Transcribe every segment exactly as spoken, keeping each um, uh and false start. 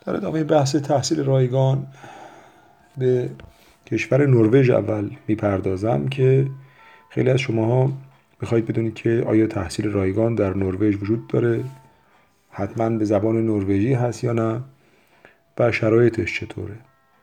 در ادامه بحث تحصیل رایگان به کشور نروژ اول میپردازم که خیلی از شماها میخواید بدونید که آیا تحصیل رایگان در نروژ وجود داره، حتما به زبان نروژی هست یا نه و شرایطش چطوره.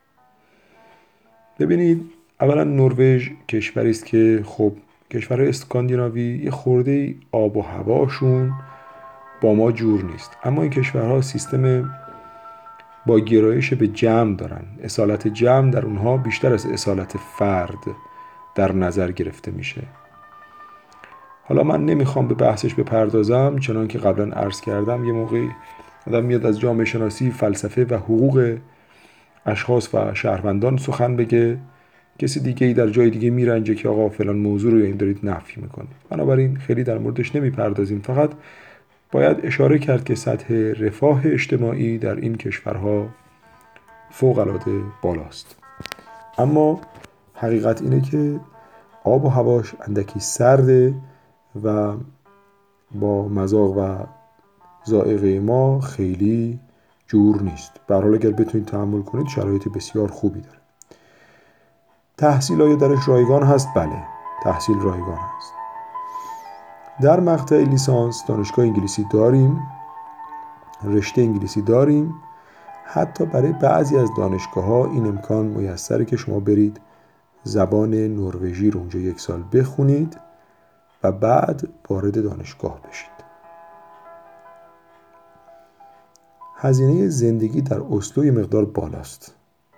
ببینید، اولا نروژ کشوری است که خب کشورهای اسکاندیناوی یه خورده آب و هواشون با ما جور نیست، اما این کشورها سیستم با گرایش به جمع دارن. اصالت جمع در اونها بیشتر از اصالت فرد در نظر گرفته میشه. حالا من نمیخوام به بحثش بپردازم، چنان که قبلا عرض کردم یه موقعی آدم میاد از جامعه شناسی، فلسفه و حقوق اشخاص و شهروندان سخن بگه، کسی دیگه ای در جای دیگه میرنجه که آقا فلان موضوع رو این دارید نفی میکنید. بنابراین خیلی در موردش نمیپردازیم، فقط باید اشاره کرد که سطح رفاه اجتماعی در این کشورها فوق العاده بالاست. اما حقیقت اینه که آب و هواش اندکی سرده و با مذاق و ذائقه ما خیلی جور نیست. به هر حال اگر بتونید تحمل کنید شرایط بسیار خوبی داره. تحصیل آیا درش رایگان هست؟ بله، تحصیل رایگان هست. در مقطع لیسانس دانشگاه انگلیسی داریم، رشته انگلیسی داریم. حتی برای بعضی از دانشگاه ها این امکان میسره که شما برید زبان نروژی رو اونجا یک سال بخونید و بعد وارد دانشگاه بشید. هزینه زندگی در اسلو یه مقدار بالاست.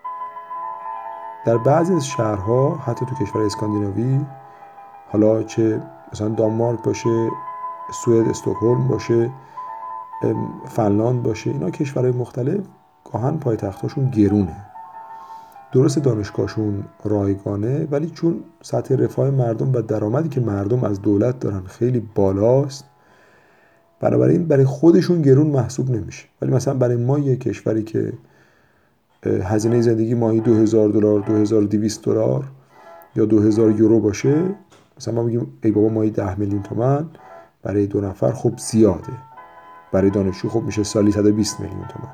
در بعضی از شهرها حتی تو کشور اسکاندیناوی، حالا چه مثلا دانمارک باشه، سوئد، استکهلم باشه، فنلاند باشه، اینا کشورهای مختلف گاهن پایتختاشون گرونه. درست دانشگاهشون رایگانه، ولی چون سطح رفاه مردم و درآمدی که مردم از دولت دارن خیلی بالاست، بنابراین برای خودشون گرون محسوب نمیشه. ولی مثلا برای ما یه کشوری که هزینه زندگی ماهی دو هزار دلار، دو هزار و دویست دلار یا دو هزار یورو باشه، مثلا ما میگیم ای بابا ماهی ده میلیون تومان، برای دو نفر خب زیاده. برای دانشجو خب میشه سالی صد و بیست میلیون تومان.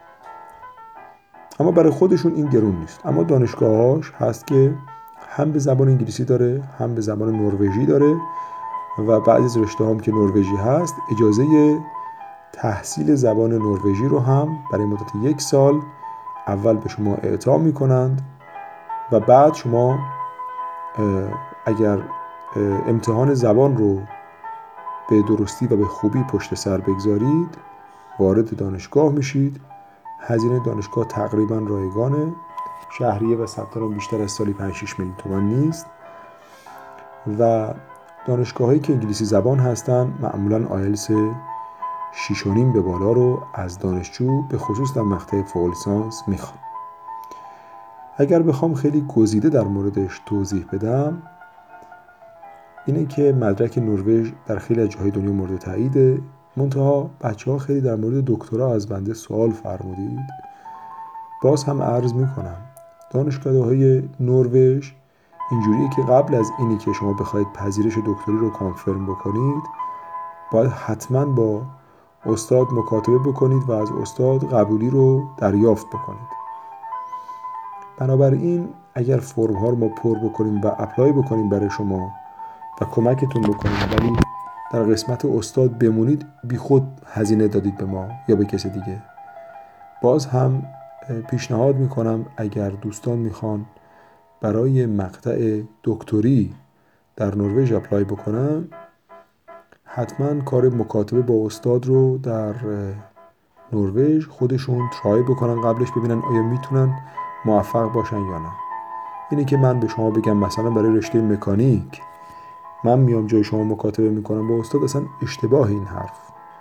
اما برای خودشون این گرون نیست. اما دانشگاهاش هست که هم به زبان انگلیسی داره، هم به زبان نروژی داره و بعضی از رشته هم که نروژی هست اجازه تحصیل زبان نروژی رو هم برای مدت یک سال اول به شما اعطا میکنند و بعد شما اگر امتحان زبان رو به درستی و به خوبی پشت سر بگذارید وارد دانشگاه میشید. هزینه دانشگاه تقریبا رایگانه، شهریه و ثبت نام بیشتر از سالی پنج شش میلیون تومان نیست و دانشگاهایی که انگلیسی زبان هستن معمولا آیلتس شش و نیم به بالا رو از دانشجو به خصوص در مقطع فوق لیسانس میخوان. اگر بخوام خیلی گزیده در موردش توضیح بدم، اینه که مدرک نروژ در خیلی از جاهای دنیا مورد تاییده. منتها بچه ها خیلی در مورد دکترا از بنده سوال فرمودید. باز هم عرض میکنم دانشگاه‌های نروژ اینجوریه که قبل از اینی که شما بخواید پذیرش دکتری رو کانفرم بکنید باید حتما با استاد مکاتبه بکنید و از استاد قبولی رو دریافت بکنید. بنابراین اگر فرم ها رو ما پر بکنیم و اپلای بکنیم برای شما و کمکتون بکنیم ولی در قسمت استاد بمونید، بی خود هزینه دادید به ما یا به کسی دیگه. باز هم پیشنهاد میکنم اگر دوستان میخوان برای مقطع دکتری در نروژ اپلای بکنن، حتما کار مکاتبه با استاد رو در نروژ خودشون ترای بکنن قبلش، ببینن آیا میتونن موفق باشن یا نه. اینه که من به شما بگم مثلا برای رشته مکانیک من میام جای شما مکاتبه میکنم با استاد، اصلا اشتباه این حرف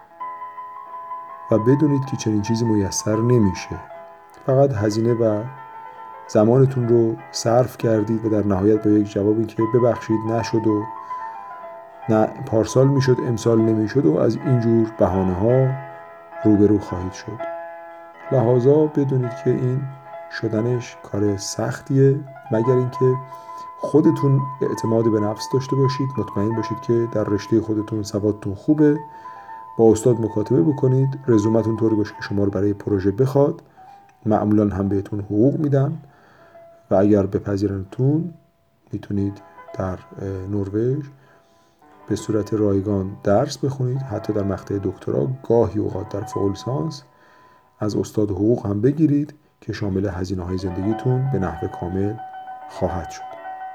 و بدونید که چنین چیزی میسر نمیشه. فقط هزینه و زمانتون رو صرف کردید و در نهایت با یک جوابی که ببخشید نشد و نه پارسال میشد امسال نمیشد و از اینجور بهانه ها روبرو خواهید شد. لحاظا بدونید که این شدنش کار سختیه، مگر اینکه خودتون اعتماد به نفس داشته باشید، مطمئن باشید که در رشته خودتون سوادتون خوبه با استاد مکاتبه بکنید، رزومتون طوری باشه که شما رو برای پروژه بخواد، معمولا هم بهتون حقوق میدن و اگر بپذیرنتون میتونید در نروژ به صورت رایگان درس بخونید، حتی در مقطع دکترا، گاهی اوقات در فوق لیسانس از استاد حقوق هم بگیرید که شامل هزینه‌های زندگیتون به نحو کامل خواهد شد.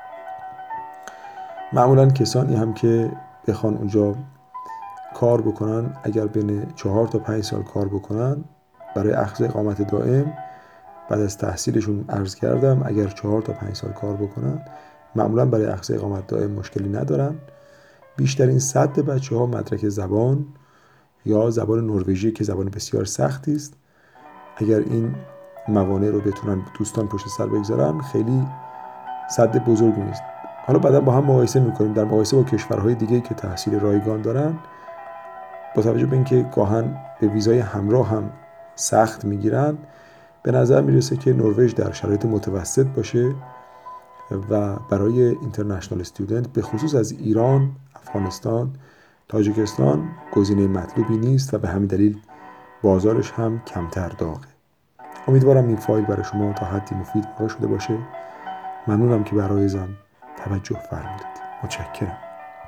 معمولا کسانی هم که بخوان اونجا کار بکنن، اگر بین چهار تا پنج سال کار بکنن، برای اخذ اقامت دائم بعد از تحصیلشون عرض کردم اگر چهار تا پنج سال کار بکنن معمولا برای اخذ اقامت دائم مشکلی ندارن. بیشترین سد بچه ها مدرک زبان یا زبان نروژی که زبان بسیار سختی است. اگر این موانع رو بتونن دوستان پشت سر بگذارن خیلی سد بزرگی نیست. حالا بعدا با هم مقایسه میکنیم، در مقایسه با کشورهای دیگه که تحصیل رایگان دارن، با توجه به اینکه گاهن به ویزای همراه هم سخت میگیرن، به نظر میرسه که نروژ در شرایط متوسط باشه و برای اینترنشنال استودنت به خصوص از ایران، افغانستان، تاجیکستان گزینه مطلوبی نیست و به همین دلیل بازارش هم کمتر داغه. امیدوارم این فایل برای شما تا حدی مفید واقع شده باشه. ممنونم که برای زن توجه فرمودید. متشکرم.